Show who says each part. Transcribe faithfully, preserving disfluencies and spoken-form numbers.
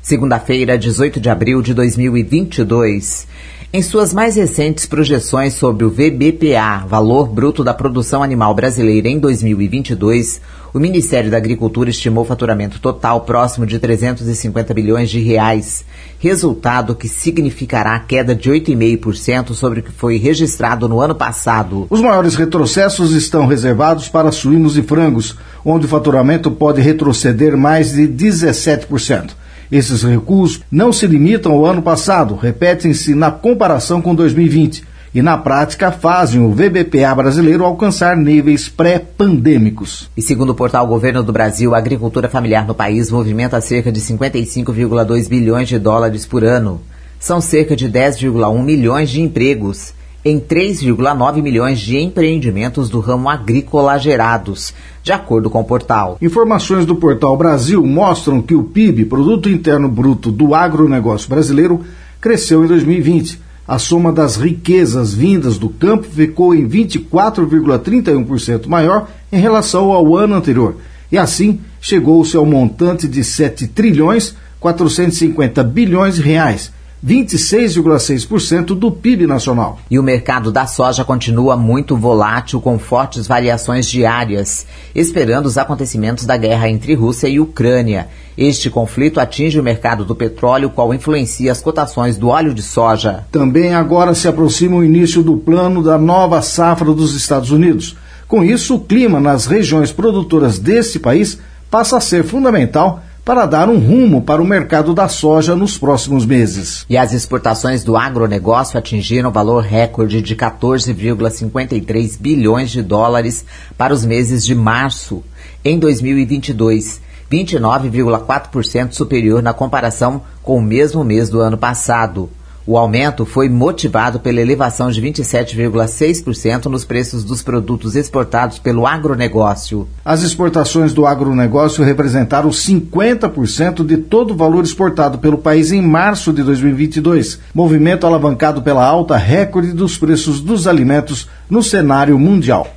Speaker 1: Segunda-feira, dezoito de abril de dois mil e vinte e dois. Em suas mais recentes projeções sobre o V B P A, Valor Bruto da Produção Animal Brasileira, em dois mil e vinte e dois, o Ministério da Agricultura estimou o faturamento total próximo de trezentos e cinquenta bilhões de reais, resultado que significará queda de oito vírgula cinco por cento sobre o que foi registrado no ano passado.
Speaker 2: Os maiores retrocessos estão reservados para suínos e frangos, onde o faturamento pode retroceder mais de dezessete por cento. Esses recuos não se limitam ao ano passado, repetem-se na comparação com dois mil e vinte e, na prática, fazem o V B P A brasileiro alcançar níveis pré-pandêmicos.
Speaker 1: E segundo o portal Governo do Brasil, a agricultura familiar no país movimenta cerca de cinquenta e cinco vírgula dois bilhões de dólares por ano. São cerca de dez vírgula um milhões de empregos em três vírgula nove milhões de empreendimentos do ramo agrícola gerados, de acordo com o portal.
Speaker 2: Informações do Portal Brasil mostram que o P I B, Produto Interno Bruto do agronegócio brasileiro, cresceu em dois mil e vinte. A soma das riquezas vindas do campo ficou em vinte e quatro vírgula trinta e um por cento maior em relação ao ano anterior. E assim, chegou-se ao montante de sete trilhões quatrocentos e cinquenta bilhões de reais, vinte e seis vírgula seis por cento do P I B nacional.
Speaker 1: E o mercado da soja continua muito volátil, com fortes variações diárias, esperando os acontecimentos da guerra entre Rússia e Ucrânia. Este conflito atinge o mercado do petróleo, qual influencia as cotações do óleo de soja.
Speaker 2: Também agora se aproxima o início do plano da nova safra dos Estados Unidos. Com isso, o clima nas regiões produtoras desse país passa a ser fundamental para dar um rumo para o mercado da soja nos próximos meses.
Speaker 1: E as exportações do agronegócio atingiram valor recorde de quatorze vírgula cinquenta e três bilhões de dólares para os meses de março. Em dois mil e vinte e dois, vinte e nove vírgula quatro por cento superior na comparação com o mesmo mês do ano passado. O aumento foi motivado pela elevação de vinte e sete vírgula seis por cento nos preços dos produtos exportados pelo agronegócio.
Speaker 2: As exportações do agronegócio representaram cinquenta por cento de todo o valor exportado pelo país em março de dois mil e vinte e dois, movimento alavancado pela alta recorde dos preços dos alimentos no cenário mundial.